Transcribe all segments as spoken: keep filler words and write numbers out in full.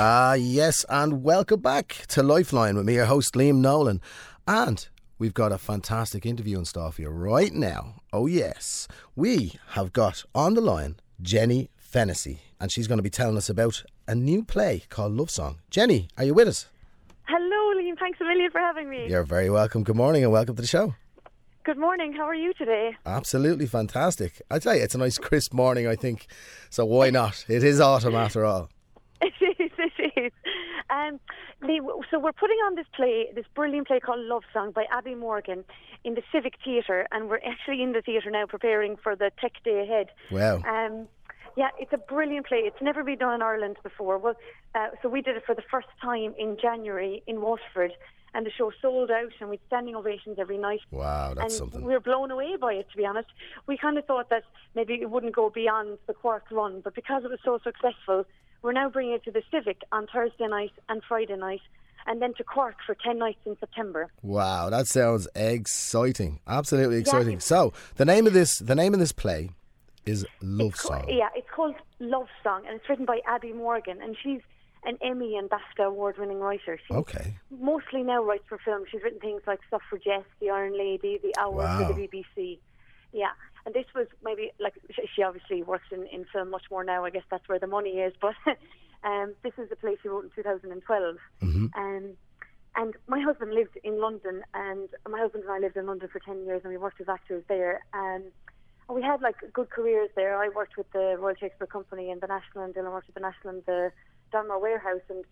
Ah, yes, and welcome back to Lifeline with me, your host Liam Nolan. And we've got a fantastic interview in store for you right now. Oh yes, we have got on the line Jenny Fennessy, and she's going to be telling us about a new play called Love Song. Jenny, are you with us? Hello, Liam. Thanks a million for having me. You're very welcome. Good morning and welcome to the show. Good morning. How are you today? Absolutely fantastic. I tell you, it's a nice crisp morning, I think. So why not? It is autumn after all. It is, it is. Um, Liam, so we're putting on this play, this brilliant play called Love Song by Abby Morgan in the Civic Theatre, and we're actually in the theatre now preparing for the Tech Day ahead. Wow. Um, yeah, it's a brilliant play. It's never been done in Ireland before. Well, uh, so we did it for the first time in January in Waterford, and the show sold out, and we had standing ovations every night. Wow, that's and something. We were blown away by it, to be honest. We kind of thought that maybe it wouldn't go beyond the Cork run, but because it was so successful, we're now bringing it to the Civic on Thursday night and Friday night, and then to Cork for ten nights in September. Wow, that sounds exciting. Absolutely exciting. Yeah, so, the name of this the name of this play is Love it's Song. Co- yeah, it's called Love Song, and it's written by Abby Morgan, and she's an Emmy and BAFTA award-winning writer. She Okay. mostly now writes for film. She's written things like Suffragette, The Iron Lady, The Hour Wow. for the B B C. Yeah, and this was maybe, like, she obviously works in, in film much more now. I guess that's where the money is, but um, this is a play she wrote in two thousand twelve. Mm-hmm. Um, and my husband lived in London, and my husband and I lived in London for ten years, and we worked as actors there. Um, and we had, like, good careers there. I worked with the Royal Shakespeare Company and the National, and Dylan worked with the National and the Donmar Warehouse, and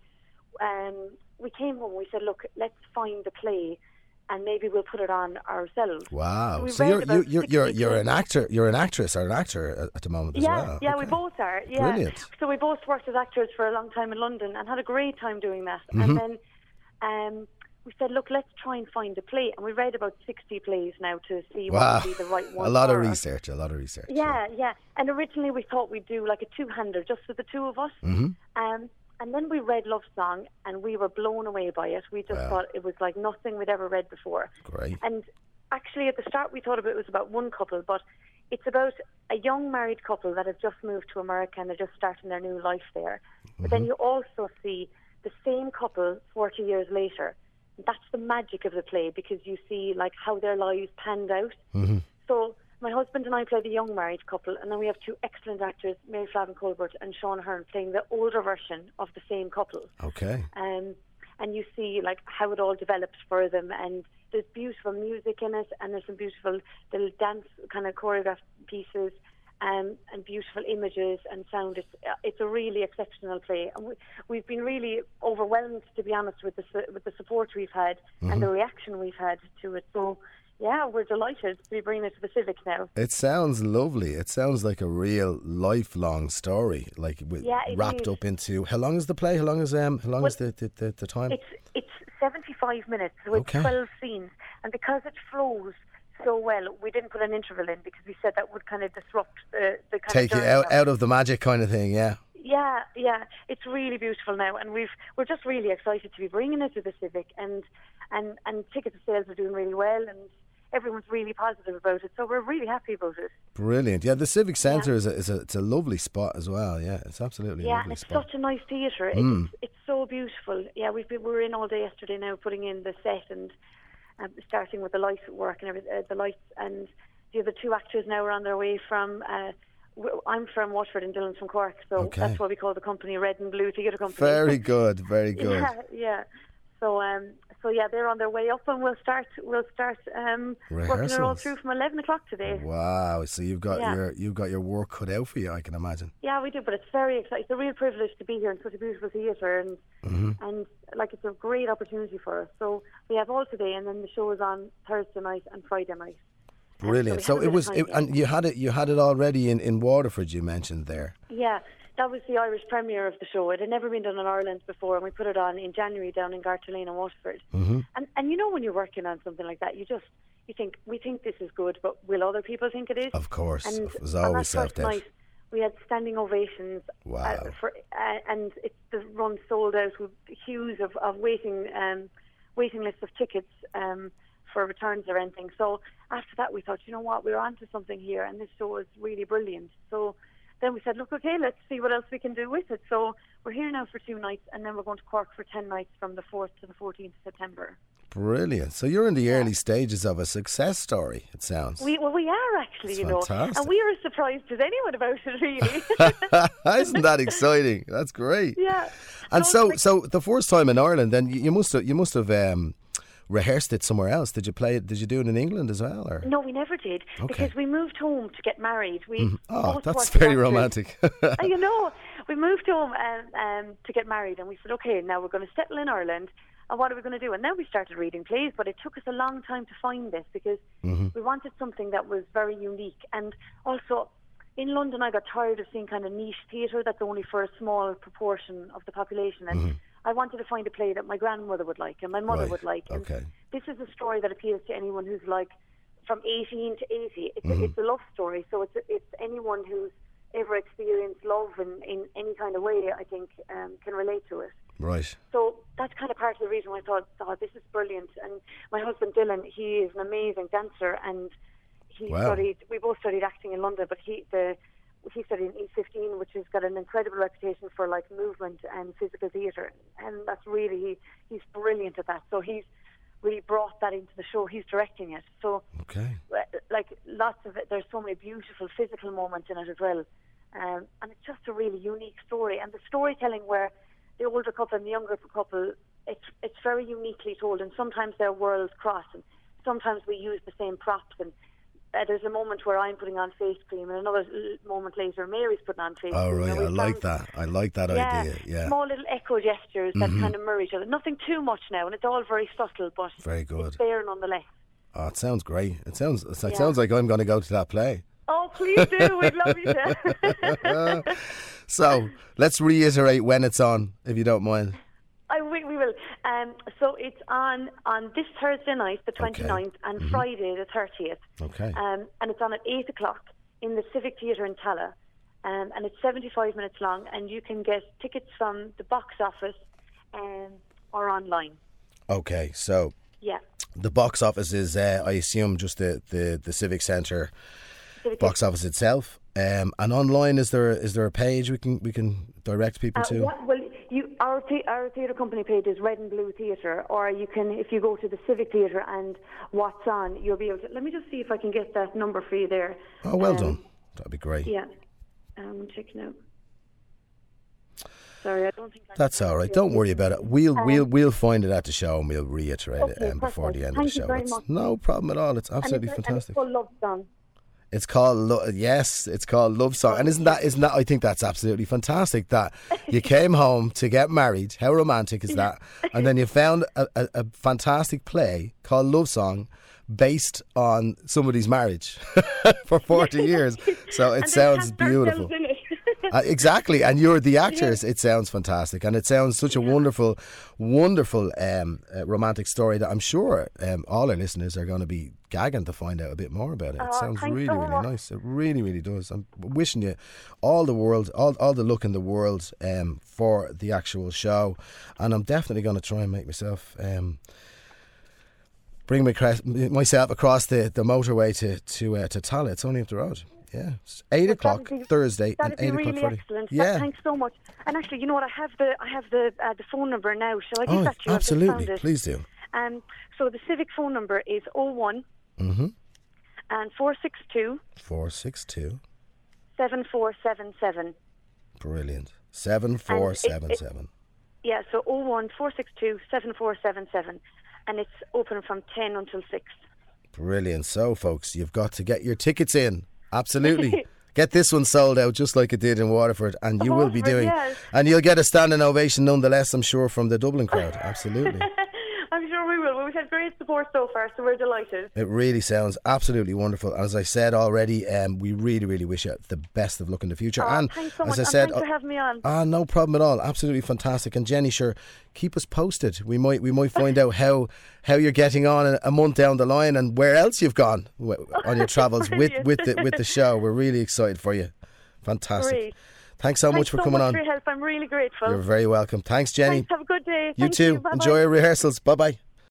um, we came home and we said, look, let's find a play and maybe we'll put it on ourselves. Wow. So, So read you're about you're you're you're, sixty you're plays. an actor, you're an actress or an actor at, at the moment as Yeah, well. yeah, Okay. we both are. Yeah. Brilliant. So we both worked as actors for a long time in London and had a great time doing that. Mm-hmm. And then um, we said, look, let's try and find a play. And we read about sixty plays now to see Wow. what would be the right one. A lot of for us. research, a lot of research. Yeah, yeah. And originally we thought we'd do like a two-hander just for the two of us. Mm-hmm. Um, and then we read Love Song and we were blown away by it. We just Wow. thought it was like nothing we'd ever read before. Great. And actually at the start we thought it was about one couple, but it's about a young married couple that have just moved to America and they're just starting their new life there. But then you also see the same couple forty years later. That's the magic of the play because you see like how their lives panned out. Mm-hmm. So my husband and I play the young married couple, and then we have two excellent actors, Mary Flavin Colbert and Sean Hearn, playing the older version of the same couple. Okay. Um, and you see like how it all develops for them, and there's beautiful music in it, and there's some beautiful little dance kind of choreographed pieces, um, and beautiful images and sound. It's uh, it's a really exceptional play, and we, we've been really overwhelmed, to be honest, with the su- with the support we've had Mm-hmm. and the reaction we've had to it. So yeah, we're delighted to be bringing it to the Civic now. It sounds lovely. It sounds like a real lifelong story, like with, Yeah, it wrapped is. up into. How long is the play? How long is um? How long Well, is the the, the, the time? It's it's seventy-five minutes, so it's Okay. twelve scenes, and because it flows so well, we didn't put an interval in because we said that would kind of disrupt the the kind Take of you journey out of- out of the magic kind of thing. Yeah. Yeah, yeah, it's really beautiful now, and we've we're just really excited to be bringing it to the Civic, and and and ticket sales are doing really well, and everyone's really positive about it, so we're really happy about it. Brilliant. Yeah, the Civic Centre Yeah. is, a, is a it's a lovely spot as well. Yeah, it's absolutely a Yeah, lovely and it's spot. such a nice theatre. Mm. It's it's so beautiful. Yeah, we've been, we were in all day yesterday now, putting in the set and um, starting with the light work and everything, uh, the lights, and the other two actors now are on their way from. Uh, w- I'm from Waterford and Dylan's from Cork, so Okay. that's why we call the company Red and Blue Theatre Company. Very good. Very good. Yeah, yeah. So, um, so yeah, they're on their way up, and we'll start. We'll start um, working it all Rehearsals. through from eleven o'clock today. Wow. So you've got Yeah. your you've got your work cut out for you, I can imagine. Yeah, we do, but it's very exciting. It's a real privilege to be here in such a beautiful theatre, and Mm-hmm. and like it's a great opportunity for us. So we have all today, and then the show is on Thursday night and Friday night. And Brilliant. so So we it have a bit was, of it, time and you had it you had it already in, in Waterford. You mentioned there. Yeah, that was the Irish premiere of the show. It had never been done in Ireland before, and we put it on in January down in Gartolane in Waterford. Mm-hmm. And and you know when you're working on something like that, you just you think we think this is good, but will other people think it is? Of course, And there's on that always first self-doubt. night, we had standing ovations. Wow. Uh, for uh, and it's the run sold out with hues of of waiting um, waiting lists of tickets um, for returns or anything. So after that, we thought, you know what, we're onto something here, and this show is really brilliant. So then we said, look, okay, let's see what else we can do with it. So we're here now for two nights, and then we're going to Cork for ten nights from the fourth to the fourteenth of September. Brilliant. So you're in the early stages of a success story, it sounds. We, well, we are actually, It's you know. fantastic. And we are as surprised as anyone about it, really. Isn't that exciting? That's great. Yeah. And No, so, like- so the first time in Ireland, then you you must have, you must have um, rehearsed it somewhere else. Did you play it? Did you do it in England as well? Or? No, we never did, Okay. because we moved home to get married. We Oh, both that's worked very as actors. romantic. Uh, you know, we moved home um, um, to get married, and we said, okay, now we're going to settle in Ireland, and what are we going to do? And then we started reading plays, but it took us a long time to find this, because Mm-hmm. we wanted something that was very unique. And also, in London, I got tired of seeing kind of niche theatre that's only for a small proportion of the population, and I wanted to find a play that my grandmother would like and my mother Right, would like. And okay. this is a story that appeals to anyone who's like from eighteen to eighty. It's, Mm-hmm. a, it's a love story, so it's it's anyone who's ever experienced love in, in any kind of way, I think, um, can relate to it. Right. So that's kind of part of the reason why I thought, oh, this is brilliant. And my husband Dylan, he is an amazing dancer, and he Wow. studied. We both studied acting in London, but he the he studied in E fifteen, which has got an incredible reputation for like movement and physical theatre, and that's really he, he's brilliant at that. So he's really brought that into the show. He's directing it. So Okay. uh, like lots of it, there's so many beautiful physical moments in it as well, um, and it's just a really unique story. And the storytelling where the older couple and the younger couple, it's it's very uniquely told, and sometimes their worlds cross, and sometimes we use the same props. And uh, there's a moment where I'm putting on face cream, and another l- moment later Mary's putting on face Oh, cream. right. And I we like found- that. I like that yeah, idea. Yeah. Mm-hmm. small little echo gestures that kind of mirror each other. Nothing too much now, and it's all very subtle, but Very good. it's there nonetheless. Oh, it sounds great. It sounds it Yeah. sounds like I'm going to go to that play. Oh, please do. We'd love you to. So let's reiterate when it's on, if you don't mind. I, we, we will. Um, so it's on on this Thursday night, the twenty-ninth, and Friday, the thirtieth. Okay. Um, and it's on at eight o'clock in the Civic Theatre in Tala. Um, and it's seventy-five minutes long, and you can get tickets from the box office um, or online. Okay. So Yeah. the box office is, uh, I assume, just the, the, the Civic Centre Civic box office itself. Um, and online, is there is there a page we can we can direct people Uh, to? what, well, you, our, the, our theatre company page is Red and Blue Theatre, or you can, if you go to the Civic Theatre and what's on, you'll be able to. Let me just see if I can get that number for you there. Oh, well Um, done. That'd be great. Yeah. Um, check now. Sorry, I don't think I That's all right. Don't worry about it. We'll we'll we'll find it at the show, and we'll reiterate it Okay, um, before perfect. the end Thank of the you show. very It's much. no problem at all. It's absolutely and it's, fantastic. And it's called Love Song. It's called Lo- yes, it's called Love Song, and isn't that isn't that? I think that's absolutely fantastic. That you came home to get married. How romantic is that? And then you found a, a, a fantastic play called Love Song, based on somebody's marriage for forty years. So it And they sounds cast ourselves beautiful. in it. Uh, exactly, and you're the actors. It sounds fantastic, and it sounds such a wonderful, wonderful um, uh, romantic story that I'm sure um, all our listeners are going to be gagging to find out a bit more about it. It Oh, sounds thanks really, so really much. nice. It really, really does. I'm wishing you all the world, all, all the luck in the world um, for the actual show, and I'm definitely going to try and make myself. Um, Bring my cra- myself across the, the motorway to to uh, to Tala. It's only up the road. Yeah, it's eight But o'clock that'd be- Thursday and That'd be eight o'clock really Friday. excellent. Yeah, That, thanks so much. And actually, you know what? I have the I have the uh, the phone number now. Shall I give oh, that to you? I've just absolutely. found it. Please do. Um, so the Civic phone number is oh one Mm-hmm. and four six two Four six two. seven four seven seven. Brilliant. Seven four seven seven. Yeah, so oh one four six two seven four seven seven, and it's open from ten until six. Brilliant. So, folks, you've got to get your tickets in. Absolutely. Get this one sold out just like it did in Waterford, and you will be Waterford, doing, yes. and you'll get a standing ovation nonetheless, I'm sure, from the Dublin crowd. Absolutely. I'm sure we will. Well, we've had great support so far, so we're delighted. It really sounds absolutely wonderful. As I said already, um, we really, really wish you the best of luck in the future. Oh, and thanks so as much. I and said, thanks for having me on. ah, no problem at all. Absolutely fantastic. And Jenny, sure, keep us posted. We might, we might find out how how you're getting on a, a month down the line and where else you've gone w- on your travels with with the with the show. We're really excited for you. Fantastic. Great. Thanks so Thanks much for so coming much on. for your help. I'm really grateful. You're very welcome. Thanks, Jenny. Thanks. Have a good day. You Thank too. You. Bye-bye. Enjoy your rehearsals. Bye bye.